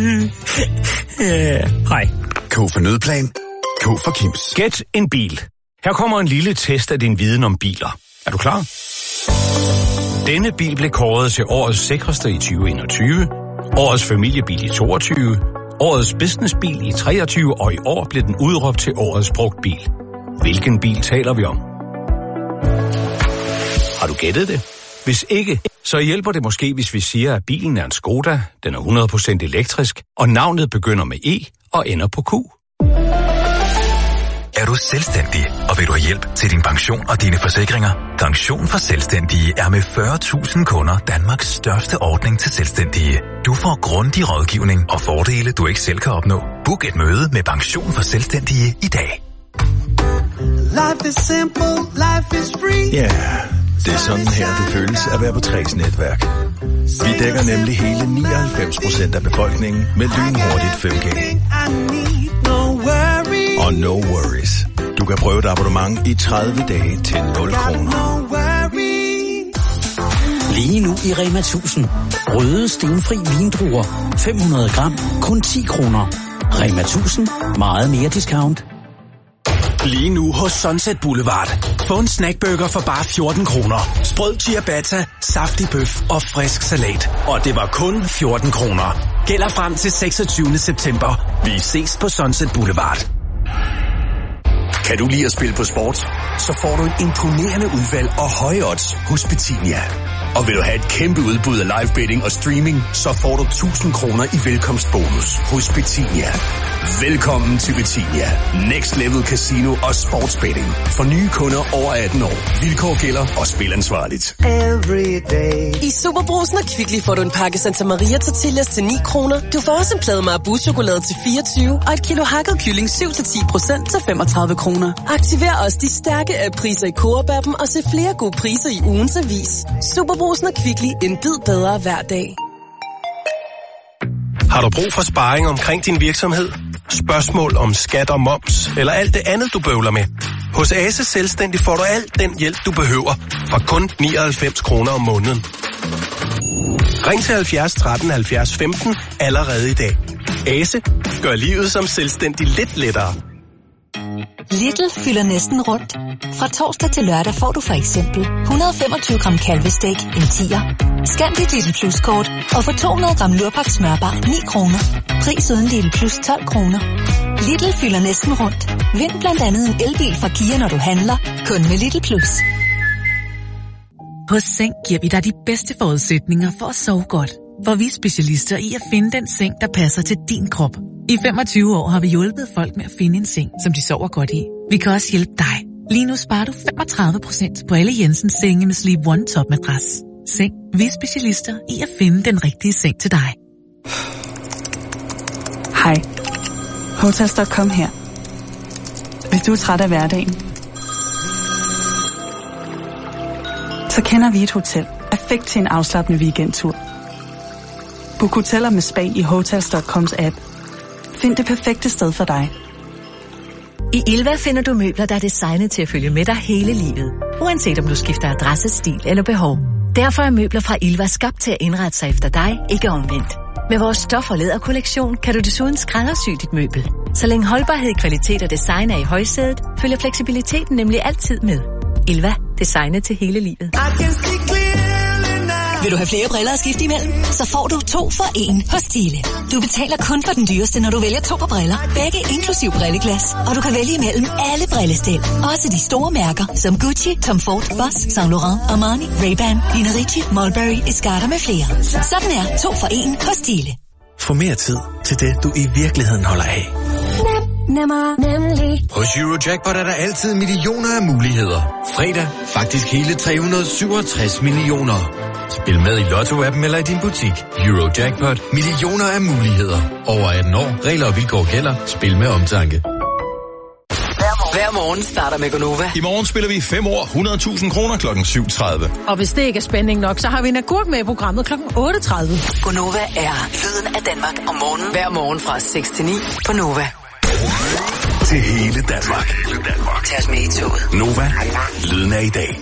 Hej. K for nødplan. K for Kims. Get en bil. Her kommer en lille test af din viden om biler. Er du klar? Denne bil blev kåret til årets sikreste i 2021, årets familiebil i 22, årets businessbil i 23, og i år blev den udråbt til årets brugtbil. Hvilken bil taler vi om? Har du gættet det? Hvis ikke, så hjælper det måske, hvis vi siger, at bilen er en Skoda, den er 100% elektrisk, og navnet begynder med E og ender på Q. Er du selvstændig, og vil du have hjælp til din pension og dine forsikringer? Pension for Selvstændige er med 40.000 kunder Danmarks største ordning til selvstændige. Du får grundig rådgivning og fordele, du ikke selv kan opnå. Book et møde med Pension for Selvstændige i dag. Life is simple, life is free. Ja, det er sådan her, det føles at være på 3's netværk. Vi dækker nemlig hele 99% af befolkningen med lynhurtigt 5G. Og no worries. Du kan prøve et abonnement i 30 dage til 0 kroner. Lige nu i Rema 1000. Røde stenfri vindruer. 500 gram. Kun 10 kroner. Rema 1000. Meget mere discount. Lige nu hos Sunset Boulevard. Få en snackburger for bare 14 kroner. Sprød ciabatta, saftig bøf og frisk salat. Og det var kun 14 kroner. Gælder frem til 26. september. Vi ses på Sunset Boulevard. Kan du lide at spille på sport? Så får du et imponerende udvalg og høje odds hos Betinia. Og vil du have et kæmpe udbud af live betting og streaming, så får du 1000 kroner i velkomstbonus hos Betinia. Velkommen til Betinia. Next Level Casino og Sportsbetting. For nye kunder over 18 år. Vilkår gælder og spil ansvarligt. I Superbrugsen og Kvickly får du en pakke Santa Maria Tortillas til 9 kroner. Du får også en plade Marabou-chokolade til 24 og et kilo hakket kylling 7-10% til 35 kroner. Aktiver også de stærke priser i Coop-appen og se flere gode priser i ugens avis. Superbrugsen og Kvickly. En bid bedre hver dag. Har du brug for sparring omkring din virksomhed? Spørgsmål om skat og moms, eller alt det andet, du bøvler med? Hos Ase Selvstændig får du alt den hjælp, du behøver, for kun 99 kroner om måneden. Ring til 70 13 70 15 allerede i dag. Ase gør livet som selvstændig lidt lettere. Lidl fylder næsten rundt. Fra torsdag til lørdag får du for eksempel 125 gram kalvestek, en 10'er. Scan dit Lidl Plus-kort og få 200 gram lurpak smørbar, 9 kroner. Pris uden Lidl Plus 12 kroner. Lidl fylder næsten rundt. Vind blandt andet en elbil fra Kia, når du handler. Kun med Lidl Plus. Hos Seng giver vi dig de bedste forudsætninger for at sove godt. For vi er specialister i at finde den seng, der passer til din krop. I 25 år har vi hjulpet folk med at finde en seng, som de sover godt i. Vi kan også hjælpe dig. Lige nu sparer du 35% på alle Jensens senge med Sleep One Top Madras. Seng. Vi er specialister i at finde den rigtige seng til dig. Hej. Hotels.com her. Hvis du er træt af hverdagen, så kender vi et hotel. Perfekt til en afslappende weekendtur. Book hoteller med spa i Hotels.coms app. Find det perfekte sted for dig. I Ilva finder du møbler, der er designet til at følge med dig hele livet. Uanset om du skifter adresse, stil eller behov. Derfor er møbler fra Ilva skabt til at indrette sig efter dig, ikke omvendt. Med vores stof- og læderkollektion kan du desuden skræddersy dit møbel. Så længe holdbarhed, kvalitet og design er i højsædet, følger fleksibiliteten nemlig altid med. Ilva. Designet til hele livet. Vil du have flere briller at skifte imellem? Så får du 2 for 1 hos Stiele. Du betaler kun for den dyreste, når du vælger 2 par briller. Begge inklusiv brilleglas. Og du kan vælge imellem alle brillestil. Også de store mærker, som Gucci, Tom Ford, Boss, Saint Laurent, Armani, Ray-Ban, Nina Ricci, Mulberry, Escarta med flere. Sådan er 2 for 1 hos Stiele. Få mere tid til det, du i virkeligheden holder af. Nemlig. Hos Eurojackpot er der altid millioner af muligheder. Fredag faktisk hele 367 millioner. Spil med i Lotto-appen eller i din butik. Eurojackpot. Millioner af muligheder. Over 18 år. Regler og vilkår gælder. Spil med omtanke. Hver morgen starter med Gonova. I morgen spiller vi 5 år 100.000 kroner klokken 7.30. Og hvis det ikke er spænding nok, så har vi en agurk med i programmet klokken 8.30. Gonova er lyden af Danmark om morgenen. Hver morgen fra 6 til 9 på Nova. Til hele Danmark. Tag os med i toget. Nova. Lyden af i dag.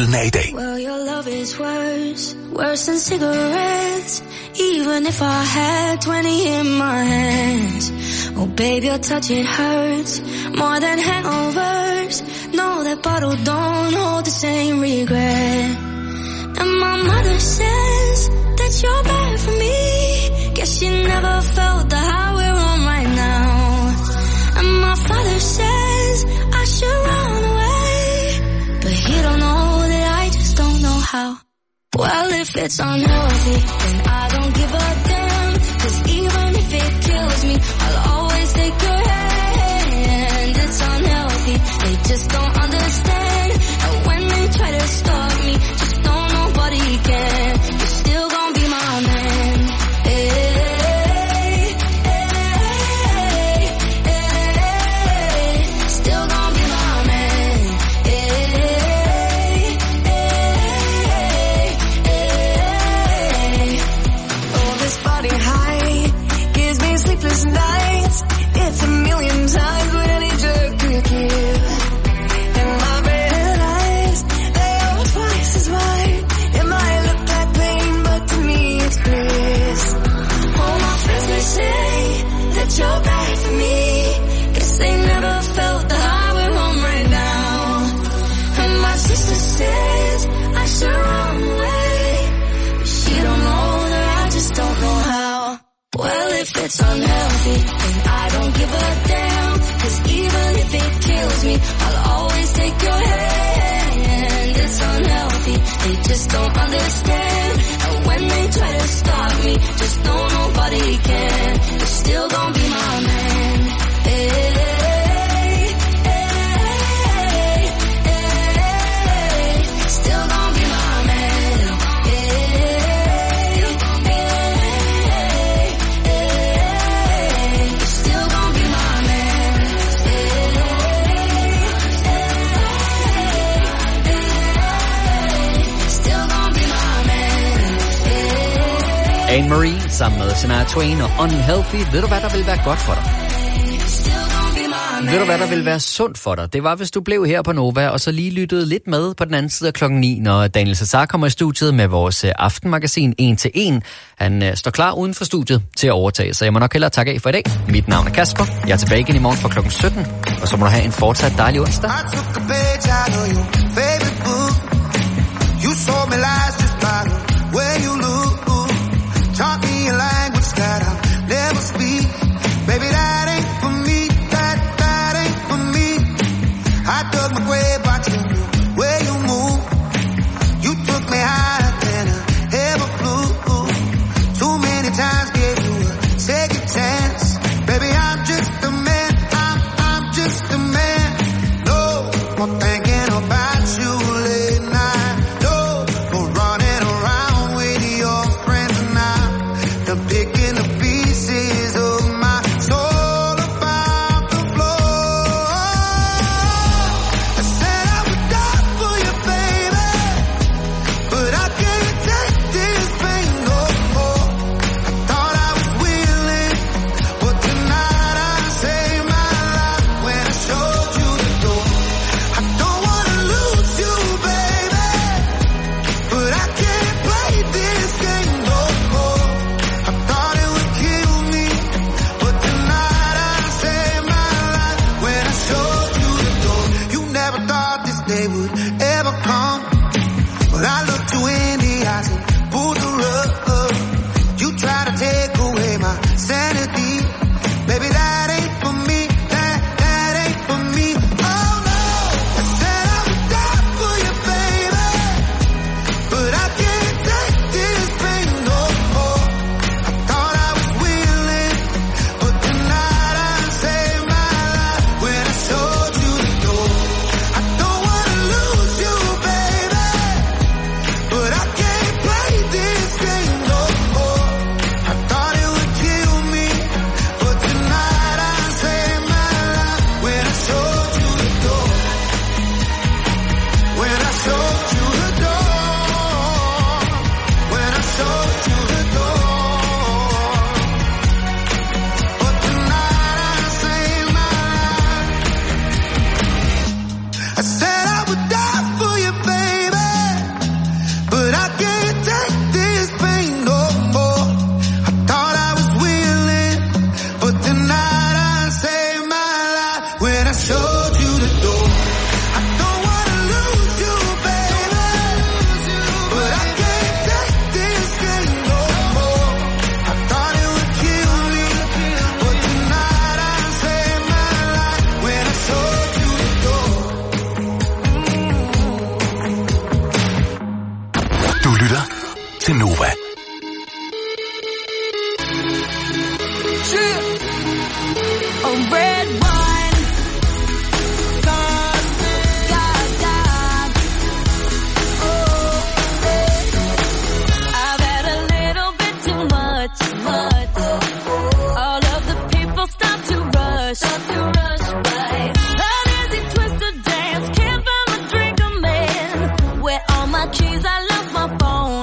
Nyheden er i dag. Well, your love is worse than cigarettes. Even if I had 20 in my hands. Oh, babe, your touch, it hurts more than hangovers. No, that bottle don't hold the same regret. And my mother says that you're bad for me. Guess she never felt the high we're on right now. And my father says I should run away, but he don't know that I just don't know how. Well, if it's unhealthy, then I don't give a damn. 'Cause even if it kills me, I'll always take your hand. It's unhealthy, they just don't understand. And when they try to stop me, just know nobody can. You're still gonna be my man. Hey, hey, hey, still gonna be my man. Hey, hey, oh, this body high gives me sleepless nights. It's a million times what any jerk could give. And my red eyes, they are twice as wide. It might look like pain, but to me it's bliss. All my friends may say that you're bad for me. Guess they never felt the high we're on right now. And my sister says I should run away, but she don't know that I just don't know how. Well, if it's unhealthy, then I don't give a damn. 'Cause even if it kills me, I'll always take your hand. It's unhealthy, they just don't understand. And when they try to stop me, just know nobody can. You're still gonna be my man. Hey, hey, hey, still gonna be my man. Hey, you're still gonna be my man. Still gonna be my man. Anne-Marie sammen med Shania Twain og Unhealthy. Ved du, hvad der vil være godt for dig? Ved du, hvad der vil være sundt for dig? Det var, hvis du blev her på Nova, og så lige lyttede lidt med på den anden side af 9, når Daniel Cesar kommer i studiet med vores aftenmagasin 1 til 1. Han står klar uden for studiet til at overtage, så jeg må nok hellere takke af for i dag. Mit navn er Kasper. Jeg er tilbage igen i morgen fra klokken 17, og så må du have en fortsat dejlig onsdag. You saw me lies just by the way you look. Taught me a language that I'll never speak. Baby, that ain't for me. That ain't for me. I dug my grave watching the way you move. You took me higher than I ever flew. Too many times gave you a second chance. Baby, I'm just a man. I'm just a man. No more thinking about you late night. No more running I showed you the door. I don't wanna lose you, baby, but I can't take this game no more. I thought it would kill me, but tonight I saved my life when I showed you the door. Du lytter til Nova. A red wine, God, oh, I've had a little bit too much. All of the people start to rush by. An easy twisted dance, can't find my drink, a man. Where all my keys, I left my phone.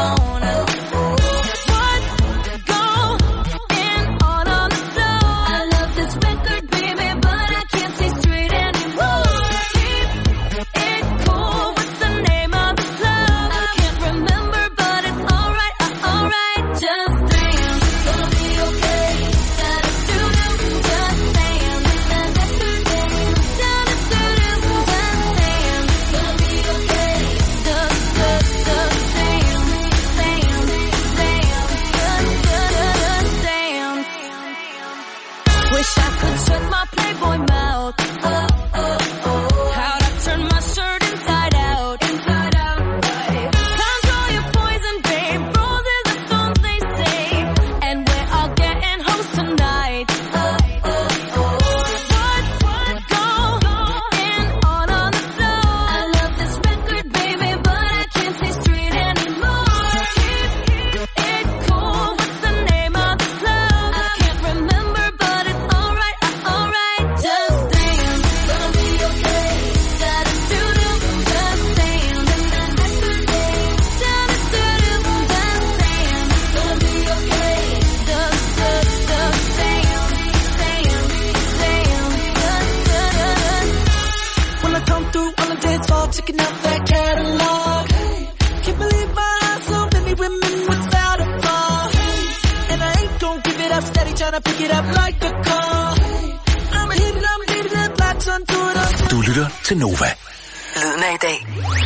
Du lytter til Nova. Lyden af i dag.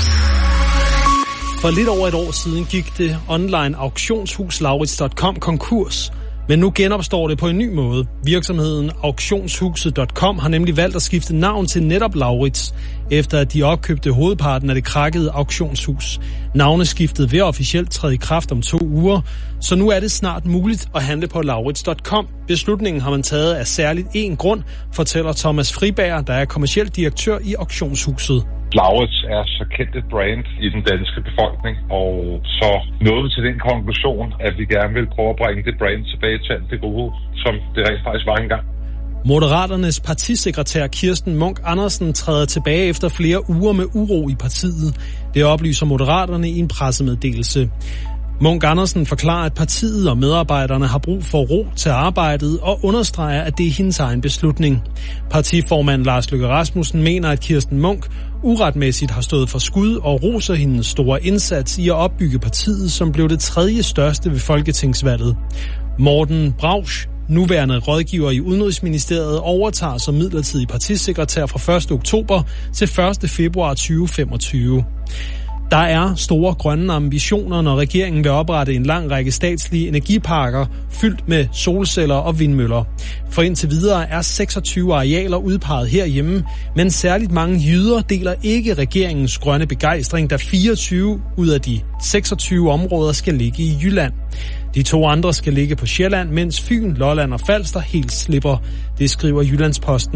For lidt over et år siden gik det online auktionshus Laurits.com konkurs. Men nu genopstår det på en ny måde. Virksomheden auktionshuset.com har nemlig valgt at skifte navn til netop Laurits, efter at de opkøbte hovedparten af det krakkede auktionshus. Navneskiftet vil officielt træde i kraft om 2 uger, så nu er det snart muligt at handle på Laurits.com. Beslutningen har man taget af særligt én grund, fortæller Thomas Friberg, der er kommerciel direktør i auktionshuset. Laurits er så kendt et brand i den danske befolkning, og så nåede vi til den konklusion, at vi gerne vil prøve at bringe det brand tilbage til alt det gode, som det rent faktisk var engang. Moderaternes partisekretær Kirsten Munk Andersen træder tilbage efter flere uger med uro i partiet. Det oplyser Moderaterne i en pressemeddelelse. Munk Andersen forklarer, at partiet og medarbejderne har brug for ro til arbejdet og understreger, at det er hendes egen beslutning. Partiformand Lars Løkke Rasmussen mener, at Kirsten Munk uretmæssigt har stået for skud og roser hendes store indsats i at opbygge partiet, som blev det 3. største ved folketingsvalget. Morten Brausch, nuværende rådgiver i Udenrigsministeriet, overtager som midlertidig partisekretær fra 1. oktober til 1. februar 2025. Der er store grønne ambitioner, når regeringen vil oprette en lang række statslige energiparker fyldt med solceller og vindmøller. For indtil videre er 26 arealer udpeget herhjemme, men særligt mange jyder deler ikke regeringens grønne begejstring, da 24 ud af de 26 områder skal ligge i Jylland. De 2 andre skal ligge på Sjælland, mens Fyn, Lolland og Falster helt slipper. Det skriver Jyllandsposten.